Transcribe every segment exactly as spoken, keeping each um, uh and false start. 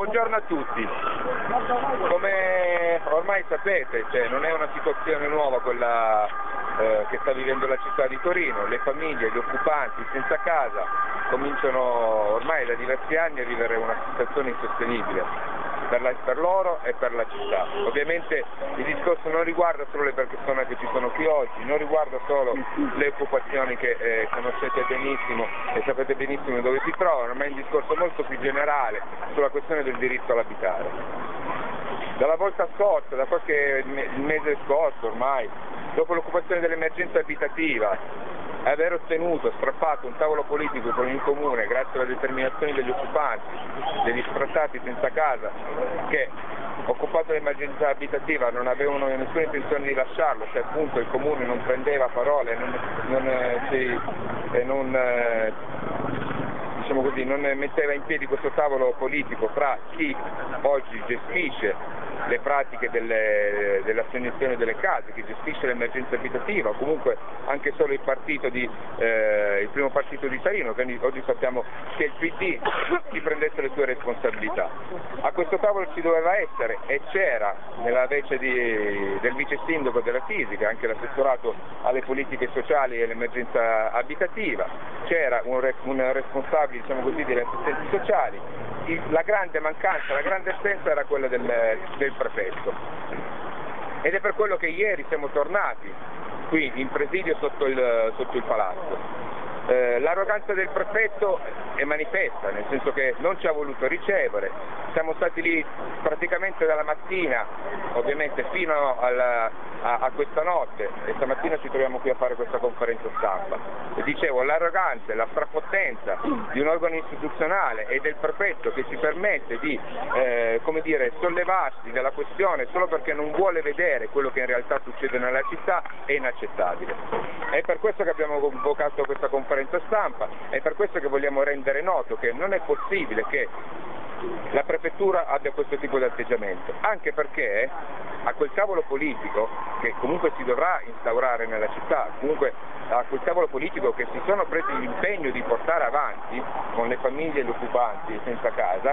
buongiorno a tutti. Come ormai sapete, cioè, non è una situazione nuova quella eh, che sta vivendo la città di Torino. Le famiglie, gli occupanti senza casa cominciano ormai da diversi anni a vivere una situazione insostenibile per, la, per loro e per la città. Ovviamente il discorso non riguarda solo le persone che ci sono qui oggi, non riguarda solo le occupazioni che eh, conoscete benissimo e sapete benissimo dove si trovano, ma è un discorso molto più generale sulla questione del diritto all'abitare. Dalla volta scorsa, da qualche mese scorso ormai, dopo l'occupazione dell'emergenza abitativa, aver ottenuto, strappato un tavolo politico con il comune grazie alla determinazione degli occupanti, degli sfrattati senza casa, che occupato l'emergenza abitativa non avevano nessuna intenzione di lasciarlo, se appunto il comune non prendeva parole, non, non, eh, si, eh, non, eh, diciamo così, non metteva in piedi questo tavolo politico fra chi oggi gestisce le pratiche delle, dell'assegnazione delle case, che gestisce l'emergenza abitativa, o comunque anche solo il partito di, eh, il primo partito di Torino, che oggi sappiamo che il P D si prendesse le sue responsabilità. A questo tavolo ci doveva essere e c'era, nella vece di, del vice sindaco della Fisica, anche l'assessorato alle politiche sociali e all'emergenza abitativa, c'era un, un responsabile, diciamo così, degli assistenti sociali. La grande mancanza, la grande assenza era quella del, del prefetto, ed è per quello che ieri siamo tornati qui in presidio sotto il, sotto il palazzo. Eh, l'arroganza del prefetto è manifesta, nel senso che non ci ha voluto ricevere, siamo stati lì praticamente dalla mattina, ovviamente fino alla, a, a questa notte, e stamattina ci troviamo qui a fare questa conferenza stampa. E dicevo, l'arroganza e la strapotenza di un organo istituzionale e del prefetto che si permette di eh, come dire, sollevarsi dalla questione solo perché non vuole vedere quello che in realtà succede nella città è inaccettabile. È per questo che abbiamo convocato questa conferenza stampa, è per questo che vogliamo rendere noto che non è possibile che la prefettura abbia questo tipo di atteggiamento, anche perché a quel tavolo politico che comunque si dovrà instaurare nella città, comunque a quel tavolo politico che si sono presi l'impegno di portare avanti con le famiglie e gli occupanti senza casa,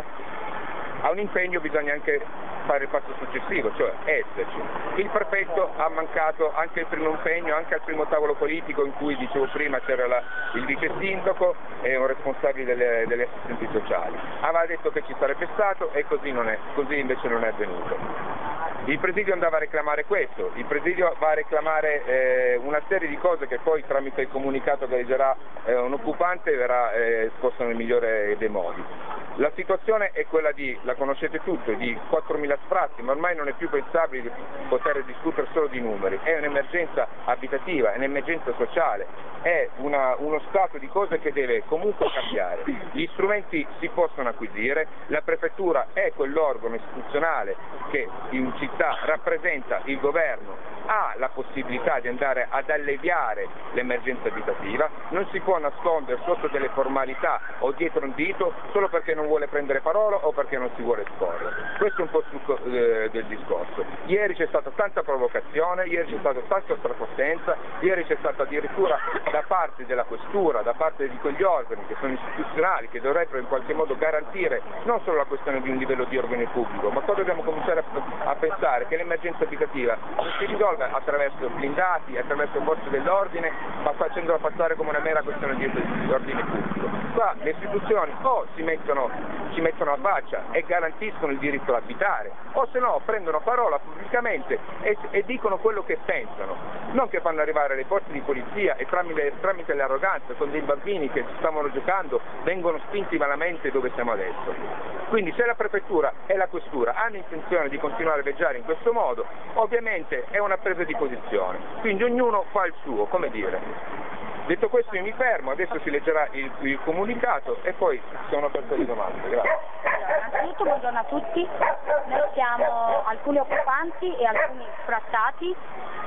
a un impegno bisogna anche fare il passo successivo, cioè esserci. Il prefetto ha mancato anche il primo impegno, anche al primo tavolo politico in cui, dicevo prima, c'era la, il vice sindaco e un responsabile delle, delle assistenti sociali. Aveva detto che ci sarebbe stato e così non è, così invece non è avvenuto. Il presidio andava a reclamare questo, il presidio va a reclamare eh, una serie di cose che poi tramite il comunicato che leggerà eh, un occupante verrà eh, esposto nel migliore dei modi. La situazione è quella di, la conoscete tutti, di quattromila sfratti, ma ormai non è più pensabile di poter discutere solo di numeri, è un'emergenza abitativa, è un'emergenza sociale, è una, uno stato di cose che deve comunque cambiare. Gli strumenti si possono acquisire, la prefettura è quell'organo istituzionale che in città rappresenta il governo, ha la possibilità di andare ad alleviare l'emergenza abitativa, non si può nascondere sotto delle formalità o dietro un dito solo perché non vuole prendere parola o perché non si vuole esporre. Questo è un po' il succo eh, del discorso. Ieri c'è stata tanta provocazione, ieri c'è stata tanta strapotenza, ieri c'è stata addirittura da parte della questura, da parte di quegli organi che sono istituzionali, che dovrebbero in qualche modo garantire non solo la questione di un livello di ordine pubblico, ma poi dobbiamo cominciare a, a pensare che l'emergenza abitativa non si risolve attraverso blindati, attraverso forze dell'ordine, ma facendola passare come una mera questione di ordine pubblico. Qua le istituzioni o si mettono, ci mettono a faccia e garantiscono il diritto all'abitare, o se no prendono parola pubblicamente e, e dicono quello che pensano, non che fanno arrivare le forze di polizia e tramite, tramite l'arroganza con dei bambini che stavano giocando vengono spinti malamente dove siamo adesso. Quindi se la prefettura e la questura hanno intenzione di continuare a veggare in questo modo, ovviamente è una presa di posizione, quindi ognuno fa il suo, come dire. Detto questo io mi fermo, adesso si leggerà il, il comunicato e poi sono aperto alle domande. Grazie. Innanzitutto buongiorno a tutti, noi siamo alcuni occupanti e alcuni sfrattati,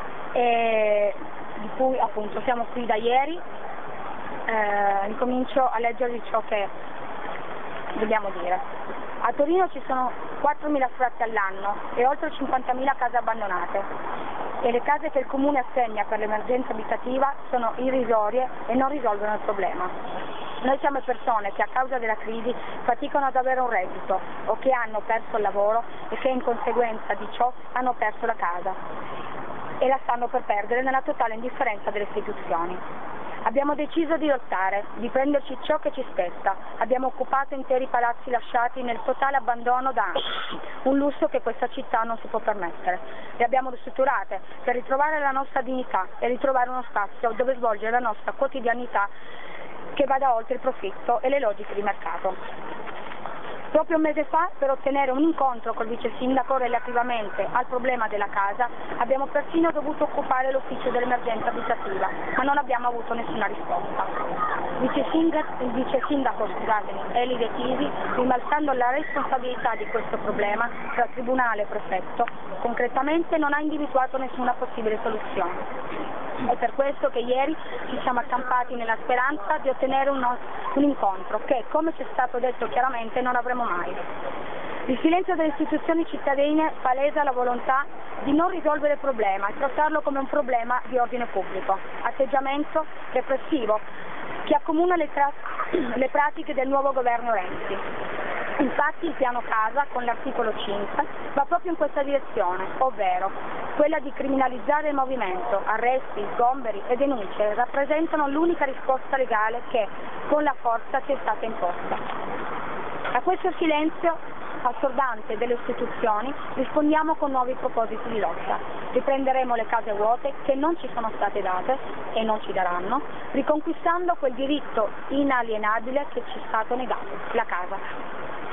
e di cui appunto siamo qui da ieri. Eh, incomincio a leggervi ciò che dobbiamo dire. A Torino ci sono quattromila sfratti all'anno e oltre cinquantamila case abbandonate, e le case che il Comune assegna per l'emergenza abitativa sono irrisorie e non risolvono il problema. Noi siamo persone che a causa della crisi faticano ad avere un reddito o che hanno perso il lavoro e che in conseguenza di ciò hanno perso la casa e la stanno per perdere nella totale indifferenza delle istituzioni. Abbiamo deciso di lottare, di prenderci ciò che ci spetta. Abbiamo occupato interi palazzi lasciati nel totale abbandono da anni, un lusso che questa città non si può permettere. Le abbiamo ristrutturate per ritrovare la nostra dignità e ritrovare uno spazio dove svolgere la nostra quotidianità che vada oltre il profitto e le logiche di mercato. Proprio un mese fa, per ottenere un incontro col vice sindaco relativamente al problema della casa, abbiamo persino dovuto occupare l'ufficio dell'emergenza abitativa, ma non abbiamo avuto nessuna risposta. Vice sindaco, il vice sindaco scusatemi, Eli De Tisi, rimbalzando la responsabilità di questo problema tra tribunale e prefetto, concretamente non ha individuato nessuna possibile soluzione. È per questo che ieri ci siamo accampati nella speranza di ottenere un, un incontro che, come ci è stato detto chiaramente, non avremo mai. Il silenzio delle istituzioni cittadine palesa la volontà di non risolvere il problema e trattarlo come un problema di ordine pubblico, atteggiamento repressivo che accomuna le, le pratiche del nuovo governo Renzi. Infatti il piano casa, con l'articolo cinque, va proprio in questa direzione, ovvero quella di criminalizzare il movimento. Arresti, sgomberi e denunce rappresentano l'unica risposta legale che, con la forza, ci è stata imposta. A questo silenzio assordante delle istituzioni rispondiamo con nuovi propositi di lotta. Riprenderemo le case vuote che non ci sono state date e non ci daranno, riconquistando quel diritto inalienabile che ci è stato negato, la casa.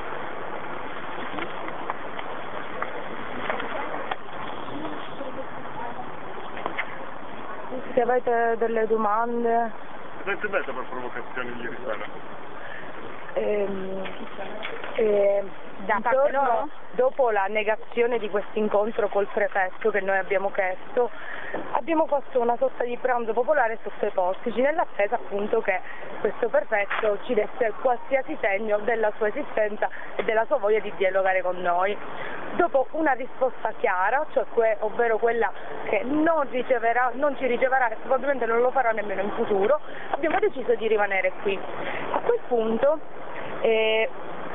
Se avete delle domande... Cosa è bella per provocazioni ieri sera? Ehm, ehm, da parte loro? Dopo la negazione di questo incontro col prefetto che noi abbiamo chiesto, abbiamo fatto una sorta di pranzo popolare sotto i portici, nell'attesa appunto che questo prefetto ci desse qualsiasi segno della sua esistenza e della sua voglia di dialogare con noi. Dopo una risposta chiara, cioè que ovvero quella che non riceverà, non ci riceverà e probabilmente non lo farà nemmeno in futuro, abbiamo deciso di rimanere qui. A quel punto, eh,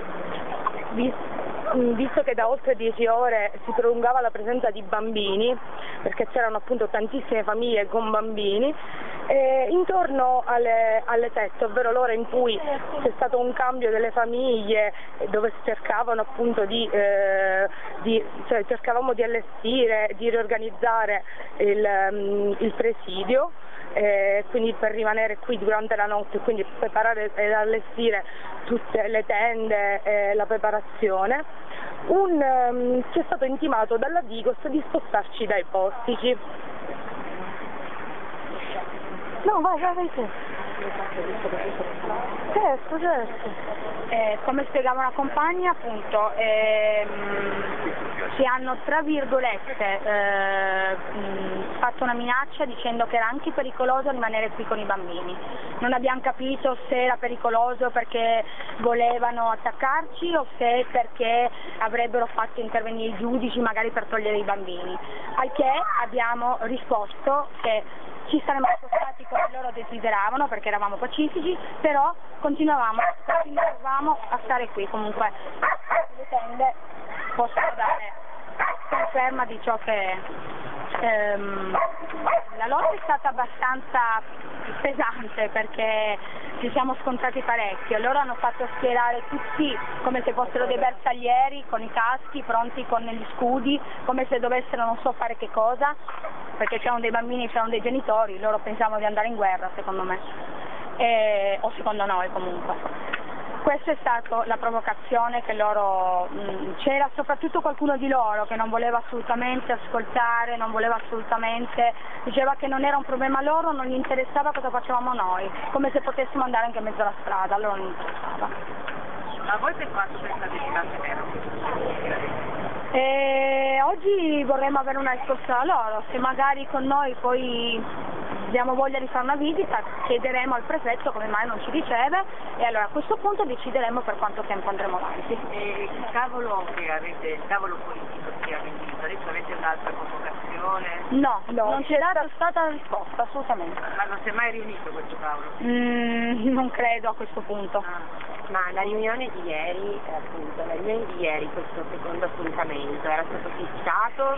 visto che da oltre dieci ore si prolungava la presenza di bambini, perché c'erano appunto tantissime famiglie con bambini, eh, intorno alle, alle sette, ovvero l'ora in cui c'è stato un cambio delle famiglie, dove cercavano appunto di, eh, di cioè cercavamo di allestire, di riorganizzare il, um, il presidio, eh, quindi per rimanere qui durante la notte, quindi preparare ed allestire tutte le tende e la preparazione, un, um, ci è stato intimato dalla Digos di spostarci dai portici. No, vai, vai, vai tu. Certo, certo. Eh, come spiegava una compagna, appunto, ehm, ci hanno tra virgolette eh, mh, fatto una minaccia dicendo che era anche pericoloso rimanere qui con i bambini. Non abbiamo capito se era pericoloso perché volevano attaccarci o se perché avrebbero fatto intervenire i giudici magari per togliere i bambini. Al che abbiamo risposto che ci saremmo spostati come loro desideravano perché eravamo pacifici, però continuavamo, continuavamo a stare qui. Comunque le tende possono dare conferma di ciò che ehm, la lotta è stata abbastanza pesante perché ci siamo scontrati parecchio. Loro hanno fatto schierare tutti come se fossero dei bersaglieri con i caschi pronti con gli scudi, come se dovessero non so fare che cosa, perché c'erano dei bambini, c'erano dei genitori, loro pensavano di andare in guerra secondo me, e, o secondo noi comunque. Questa è stata la provocazione che loro, c'era soprattutto qualcuno di loro che non voleva assolutamente ascoltare, non voleva assolutamente, diceva che non era un problema loro, non gli interessava cosa facevamo noi, come se potessimo andare anche in mezzo alla strada, a loro non interessava. A voi per quanto pensate di vero? E oggi vorremmo avere una risposta da loro, se magari con noi poi abbiamo voglia di fare una visita, chiederemo al prefetto come mai non ci riceve e allora a questo punto decideremo per quanto tempo andremo avanti. E il tavolo che avete, il tavolo politico che avete visto, adesso avete un'altra convocazione? No, No, non c'è data stata risposta, assolutamente. Ma non si è mai riunito questo tavolo? Mm, non credo a questo punto. Ah. Ma la riunione di ieri, eh, appunto, la riunione di ieri, questo secondo appuntamento, era stato fissato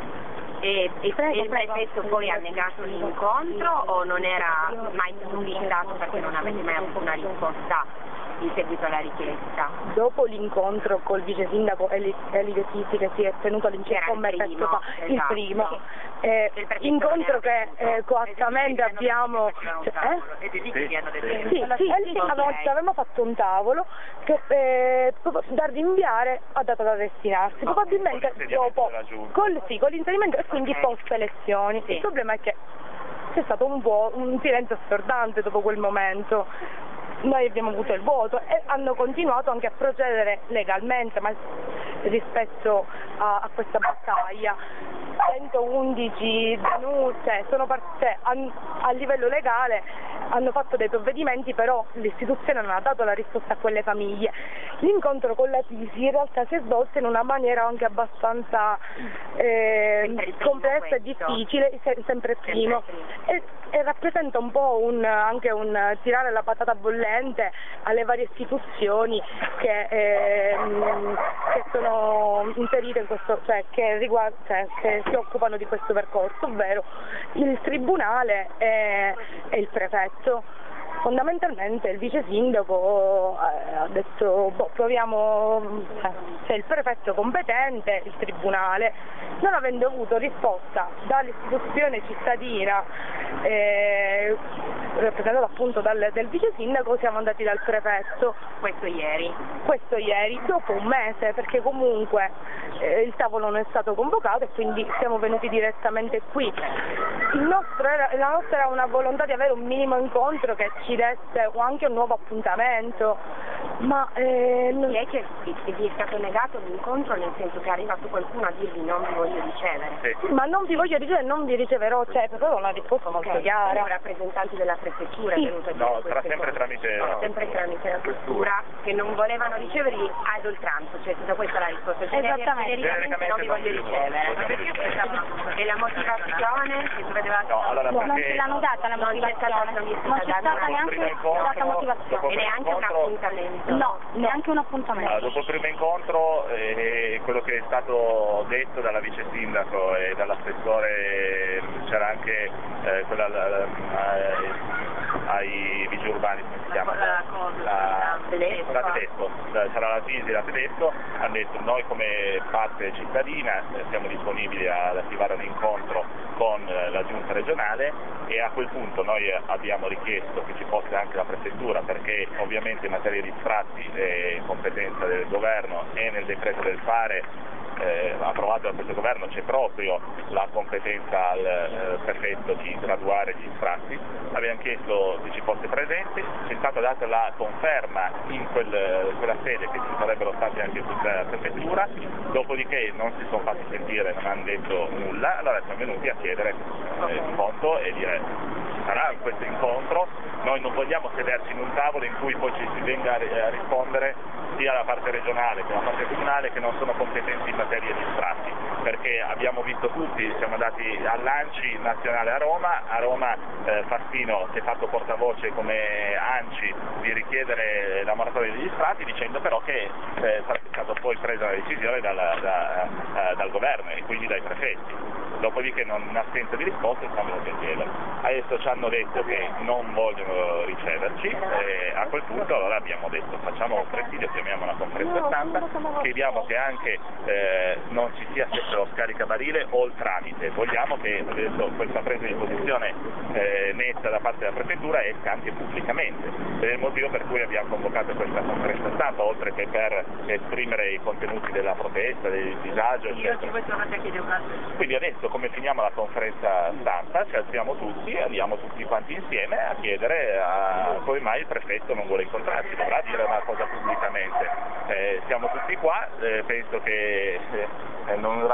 e, e, Prego, e il prego. prefetto poi ha negato l'incontro o non era mai stato fissato perché non avete mai avuto una risposta in seguito alla richiesta? Dopo l'incontro col vice sindaco Eli, Eli De Sisti che si è tenuto all'incirca un Era il mesetto primo, fa, il esatto. primo, eh, Il prefetto incontro non che era eh, venuto. coattamente abbiamo... Cioè, eh? Ed è lì che vi hanno detto Sì, che sì, sì, Ok. avevamo, avevamo fatto un tavolo che eh, da rinviare a data da destinarsi, probabilmente con dopo, l'inserimento della giunta. col, sì, con l'inserimento e quindi Ok. post elezioni. Sì. Il problema è che c'è stato un po' un silenzio assordante dopo quel momento. Noi abbiamo avuto il voto e hanno continuato anche a procedere legalmente ma rispetto a, a questa battaglia. centoundici denunce, sono parte, a, a livello legale hanno fatto dei provvedimenti, però l'istituzione non ha dato la risposta a quelle famiglie. L'incontro con la Tisi in realtà si è svolto in una maniera anche abbastanza eh, Sempre il primo complessa e questo. difficile, se- sempre primo, e, e rappresenta un po' un, anche un tirare la patata bollente alle varie istituzioni che, ehm, che sono inserite in questo, cioè che, riguard- cioè che si occupano di questo percorso, ovvero il Tribunale e, e il Prefetto. Fondamentalmente il vice sindaco eh, ha detto boh, proviamo eh, se il prefetto competente, il tribunale, non avendo avuto risposta dall'istituzione cittadina eh, rappresentata appunto dal, del vice sindaco, siamo andati dal prefetto. Questo ieri. Questo ieri, dopo un mese, perché comunque eh, il tavolo non è stato convocato e quindi siamo venuti direttamente qui. Il nostro era, la nostra era una volontà di avere un minimo incontro che ci desse o anche un nuovo appuntamento, ma eh, non- Chi è che che vi è stato negato l'incontro, nel senso che è arrivato qualcuno a dirvi non vi voglio ricevere? Sì. ma non vi voglio ricevere, non vi riceverò, cioè proprio una risposta molto Ok, chiara. sono rappresentanti della prefettura Sì. è venuto a dire No, queste sarà sempre cose. tramite- No, sempre tramite la questura che non volevano riceverli ad oltranza, cioè tutta questa è la risposta. Esattamente. Genericamente non vi voglio ricevere. Ma perché pensavano- E la motivazione che doveva No, allora No, non perché ce l'hanno data la Non c'è stata motivazione, promessa non c'è da stata dare neanche primo incontro, data motivazione. dopo e neanche un incontro- appuntamento. No, neanche un appuntamento. Allora, dopo il primo incontro eh, quello che è stato detto dalla vice sindaco e dall'assessore, c'era anche eh, quella la- la- eh, ai vigili urbani, come si chiama? La cosa, La, Tedesco. la Tedesco, c'era la Tisi e la Tedesco, hanno detto noi come parte cittadina eh, siamo disponibili ad attivare un incontro con eh, la giunta regionale e a quel punto noi abbiamo richiesto che ci fosse anche la prefettura perché ovviamente in materia di sfratti è competenza del governo e nel decreto del fare eh, approvato da questo governo c'è proprio la competenza al eh, prefetto di graduare gli sfratti, abbiamo chiesto che ci fosse presente, ci è stata data la conferma in quel, quella sede che ci sarebbero stati anche tutti la prefettura, dopodiché non si sono fatti sentire, non hanno detto nulla, allora siamo venuti a chiedere eh, il conto e dire ci sarà questo incontro, noi non vogliamo sederci in un tavolo in cui poi ci si venga a a rispondere sia la parte regionale che la parte comunale che non sono competenti in materia di sfratti, perché abbiamo visto tutti, siamo andati all'Anci nazionale a Roma, a Roma eh, Fassino si è fatto portavoce come Anci di richiedere la moratoria degli sfratti dicendo però che eh, sarebbe stata poi presa la decisione dal, da, eh, dal governo e quindi dai prefetti. Dopodiché non, in assenza di risposte siamo venuti a chiedere. Adesso ci hanno detto che non vogliono riceverci e a quel punto allora abbiamo detto facciamo un presidio, chiamiamo una conferenza stampa, chiediamo che anche eh, non ci sia sempre lo scaricabarile o il tramite, vogliamo che adesso questa presa di posizione eh, netta da parte della prefettura esca anche pubblicamente, ed è il motivo per cui abbiamo convocato questa conferenza stampa, oltre che per esprimere i contenuti della protesta, del disagio, Io eccetera. ci voi tornate a chiedere un altro. Quindi adesso come finiamo la conferenza stampa ci alziamo tutti e andiamo tutti quanti insieme a chiedere a come mai il prefetto non vuole incontrarci, dovrà dire una cosa pubblicamente. Eh, siamo tutti qua, eh, penso che eh, non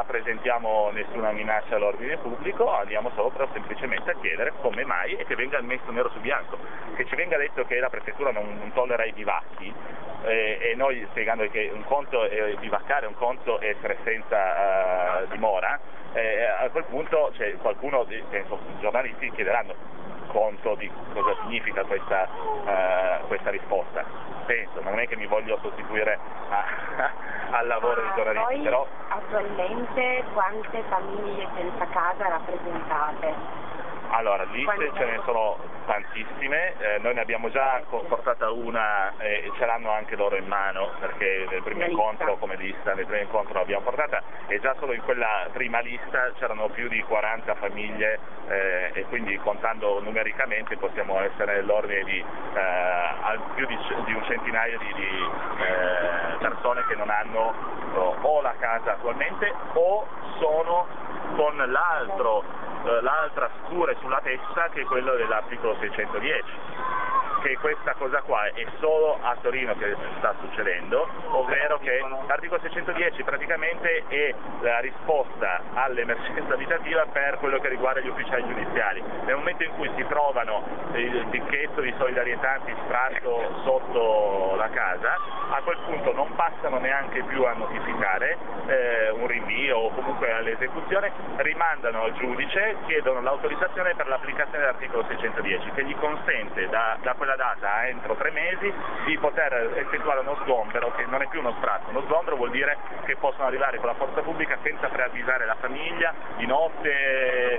rappresentiamo nessuna minaccia all'ordine pubblico, andiamo solo però semplicemente a chiedere come mai e che venga messo nero su bianco, che ci venga detto che la prefettura non, non tollera i bivacchi eh, e noi spiegando che un conto è bivaccare, un conto è essere senza uh, dimora, eh, a quel punto cioè, qualcuno, penso, i giornalisti chiederanno conto di cosa significa questa, uh, questa risposta. Penso, non è che mi voglio sostituire a, al lavoro dei giornalisti, Poi, però... attualmente quante famiglie senza casa rappresentate? Allora, liste ce ne sono tantissime, eh, noi ne abbiamo già portata una e eh, ce l'hanno anche loro in mano, perché nel primo incontro come lista, nel primo incontro l'abbiamo portata e già solo in quella prima lista c'erano più di quaranta famiglie eh, e quindi contando numericamente possiamo essere nell'ordine di eh, più di, di un centinaio di, di eh, persone che non hanno o, o la casa attualmente o sono con l'altro l'altra scure sulla testa che è quello dell'articolo seicentodieci, che questa cosa qua è solo a Torino che sta succedendo, ovvero che l'articolo seicentodieci praticamente è la risposta all'emergenza abitativa per quello che riguarda gli ufficiali giudiziari. Nel momento in cui si trovano il ticchetto di solidarietà antisfratto sotto la casa, a quel punto non passano neanche più a notificare eh, un rinvio o comunque all'esecuzione, rimandano al giudice, chiedono l'autorizzazione per l'applicazione dell'articolo seicentodieci che gli consente da, da quella data entro tre mesi di poter effettuare uno sgombero, che non è più uno sfratto, uno sgombero vuol dire che possono arrivare con la forza pubblica senza preavvisare la famiglia di notte.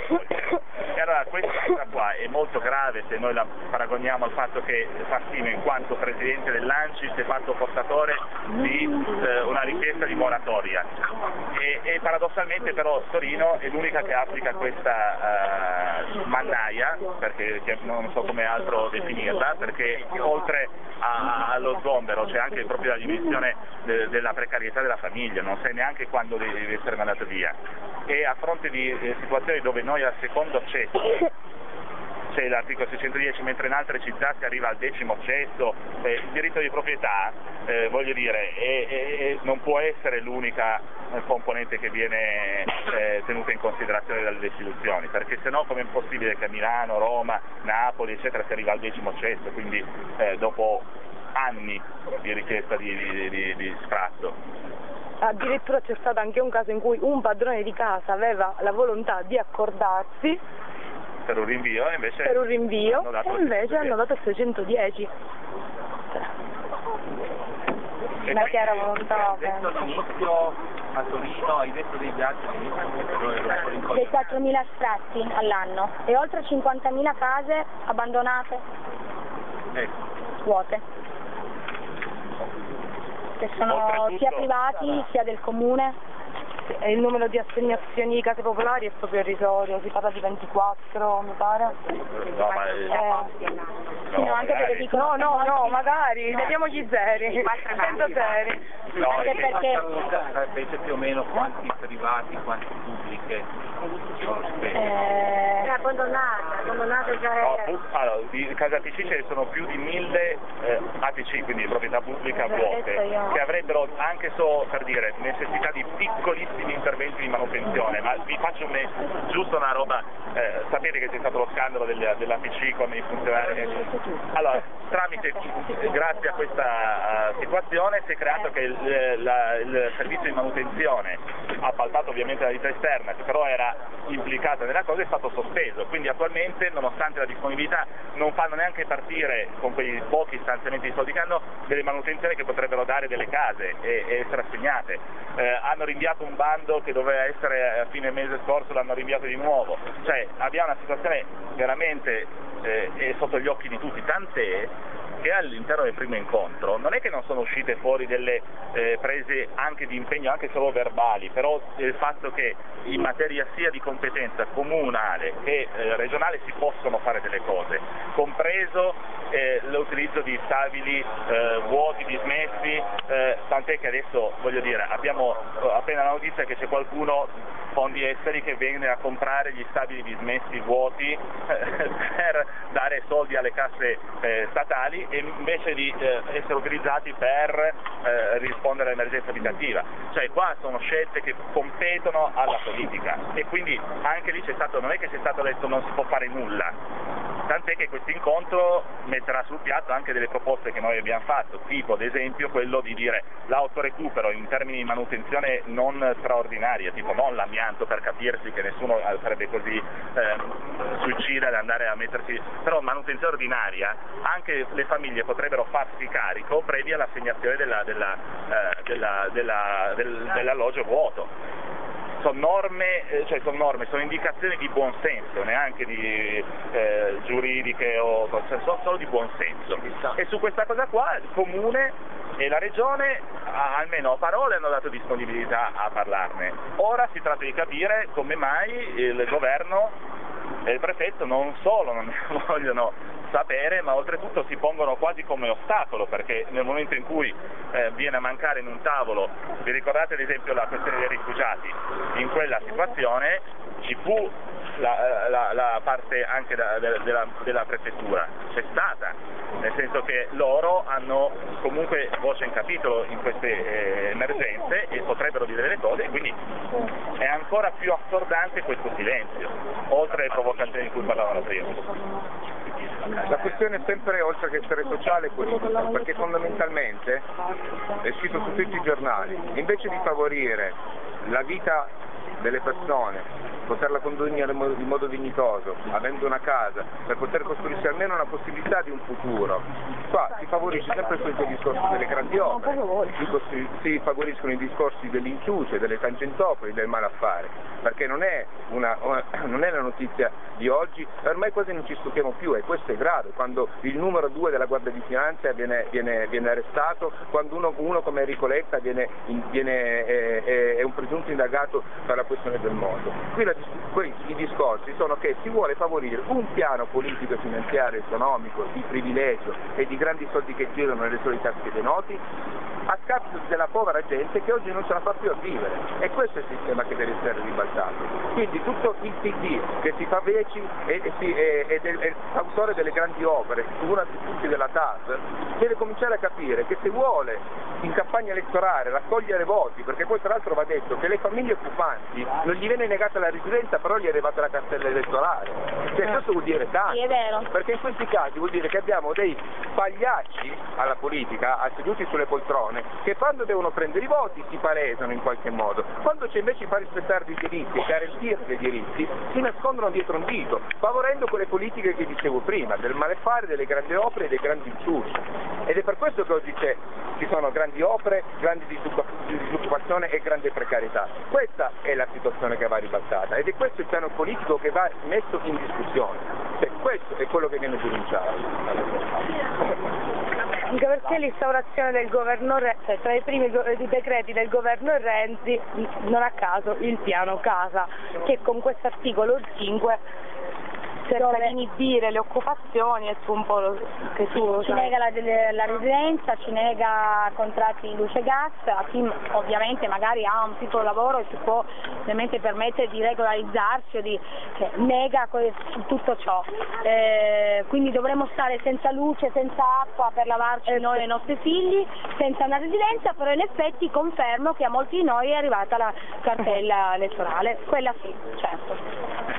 E allora questa cosa qua è molto grave se noi la paragoniamo al fatto che Fassino in quanto presidente dell'Anci si è fatto portatore di eh, una richiesta di moratoria e, e paradossalmente però Torino è l'unica che applica questa uh, mannaia, perché non so come altro definirla, perché oltre a, allo sgombero c'è anche proprio la dimensione de, della precarietà della famiglia, non sai neanche quando devi essere mandato via e a fronte di eh, situazioni dove noi al secondo accesso c'è l'articolo seicentodieci, mentre in altre città si arriva al decimo accesso, eh, il diritto di proprietà, eh, voglio dire, è, è, è, non può essere l'unica componente che viene eh, tenuta in considerazione dalle istituzioni, perché sennò com'è possibile che a Milano, Roma, Napoli, eccetera, si arriva al decimo accesso, quindi eh, dopo anni di richiesta di, di, di, di sfratto. Addirittura c'è stato anche un caso in cui un padrone di casa aveva la volontà di accordarsi per un rinvio e invece, per un rinvio, hanno dato e invece hanno dato il seicentodieci. E Una chiara volontà. Hai detto all'inizio a Torino, hai detto dei viaggi all'inizio? Dei quattromila sfratti all'anno e oltre cinquantamila case abbandonate, Ecco. vuote, che sono Oltretutto- sia privati sia del comune. E il numero di assegnazioni di case popolari è proprio irrisorio, si parla di ventiquattro mi pare. No, ma, eh, Eh, No, anche perché magari- dicono no, no, no, magari, vediamo gli zeri, cento zeri. no, anche è che- perché Sapete più o meno quanti privati, quanti pubbliche? eh, Abbandonata, abbandonata già No, era. pu- allora, di case A T C ce ne sono più di mille eh, A T C, quindi proprietà pubblica vuote, che avrebbero anche solo, per dire, necessità di piccolissimi interventi di manutenzione, ma vi faccio un, giusto una roba, eh, sapete che c'è stato lo scandalo del, dell'A T C con i funzionari? Allora, tramite, grazie a questa uh, situazione si è creato che il, la, il servizio di manutenzione, appaltato ovviamente dalla ditta esterna, che però era implicata nella cosa, è stato sospeso, quindi attualmente nonostante la disponibilità non fanno neanche partire con quei pochi stanziamenti di soldi che hanno delle manutenzioni che potrebbero dare delle case e, e essere assegnate. Eh, hanno rinviato un bando che doveva essere a fine mese scorso, l'hanno rinviato di nuovo, cioè abbiamo una situazione veramente eh, sotto gli occhi di tutti, tant'è che all'interno del primo incontro non è che non sono uscite fuori delle eh, prese anche di impegno, anche solo verbali, però il fatto che in materia sia di competenza comunale che eh, regionale si possono fare delle cose, compreso eh, l'utilizzo di stabili eh, vuoti, dismessi, eh, tant'è che adesso, voglio dire, abbiamo appena la notizia che c'è qualcuno fondi esteri che vengono a comprare gli stabili dismessi vuoti eh, per dare soldi alle casse eh, statali e invece di eh, essere utilizzati per eh, rispondere all'emergenza abitativa. Cioè qua sono scelte che competono alla politica e quindi anche lì c'è stato, non è che c'è stato detto non si può fare nulla, tant'è che questo incontro metterà sul piatto anche delle proposte che noi abbiamo fatto, tipo ad esempio quello di dire l'autorecupero in termini di manutenzione non straordinaria, tipo non l'amianto per capirsi, che nessuno sarebbe così eh, suicida da andare a mettersi, però manutenzione ordinaria, anche le famiglie potrebbero farsi carico previa l'assegnazione della, della, eh, della, della, del, dell'alloggio vuoto. Sono norme, cioè sono norme, sono indicazioni di buon senso, neanche di eh, giuridiche o cioè sono solo di buon senso. E su questa cosa qua il Comune e la Regione, almeno a parole, hanno dato disponibilità a parlarne. Ora si tratta di capire come mai il Governo e il Prefetto non solo non ne vogliono sapere, ma oltretutto si pongono quasi come ostacolo, perché nel momento in cui eh, viene a mancare in un tavolo, vi ricordate ad esempio la questione dei rifugiati, in quella situazione ci fu la, la, la parte anche da, de, della, della prefettura, c'è stata, nel senso che loro hanno comunque voce in capitolo in queste eh, emergenze e potrebbero dire delle cose, e quindi è ancora più assordante questo silenzio, oltre alle provocazioni di cui parlavano prima. La questione è sempre, oltre che essere sociale, politica, perché fondamentalmente è scritto su tutti i giornali, invece di favorire la vita delle persone, poterla condurre in modo, in modo dignitoso, avendo una casa, per poter costruirsi almeno una possibilità di un futuro. Qua si favorisce sempre questo discorso delle grandi opere, si, si favoriscono i discorsi dell'inciuce, delle tangentopoli, del malaffare, perché non è, una, non è una notizia di oggi, ormai quasi non ci stupiamo più, e questo è grave, quando il numero due della Guardia di Finanza viene, viene, viene arrestato, quando uno, uno come Enrico Letta viene, viene, è, è, è un presunto indagato per la questione del mondo. Qui la, qui, i discorsi sono che si vuole favorire un piano politico e finanziario economico di privilegio e di grandi soldi che girano nelle solite tasche dei noti a scapito della povera gente che oggi non ce la fa più a vivere, e questo è il sistema che deve essere ribaltato. Quindi tutto il P D che si fa veci e, e, si, e, ed è, è autore delle grandi opere, una di tutti della T A S, deve cominciare a capire che se vuole in campagna elettorale raccogliere voti, perché poi tra l'altro va detto che le famiglie occupanti non gli viene negata la residenza, però gli è arrivata la cartella elettorale, cioè questo vuol dire tanto, sì, è vero. Perché in questi casi vuol dire che abbiamo dei pagliacci alla politica, seduti sulle poltrone, che quando devono prendere i voti si palesano in qualche modo, quando c'è invece di far rispettare i diritti e garantire dei diritti si nascondono dietro un dito, favorendo quelle politiche che dicevo prima, del malefare, delle grandi opere e dei grandi inciuci. Ed è per questo che oggi c'è, ci sono grandi opere, grandi disoccupazione e grande precarietà. Questa è la situazione che va ribaltata ed è questo il piano politico che va messo in discussione, cioè, questo è quello che viene denunciato. Anche perché l'instaurazione del governo Renzi, cioè tra i primi decreti del governo Renzi, non a caso il piano casa, che con questo articolo cinque cerca di inibire le occupazioni e su un po' lo che tu ci nega la, la residenza, ci nega contratti di luce e gas, a chi ovviamente magari ha un piccolo lavoro e si può ovviamente permettere di regolarizzarsi o di cioè, nega tutto ciò, eh, quindi dovremmo stare senza luce, senza acqua per lavarci eh, noi e i nostri figli, senza una residenza, però in effetti confermo che a molti di noi è arrivata la cartella elettorale, quella sì, certo.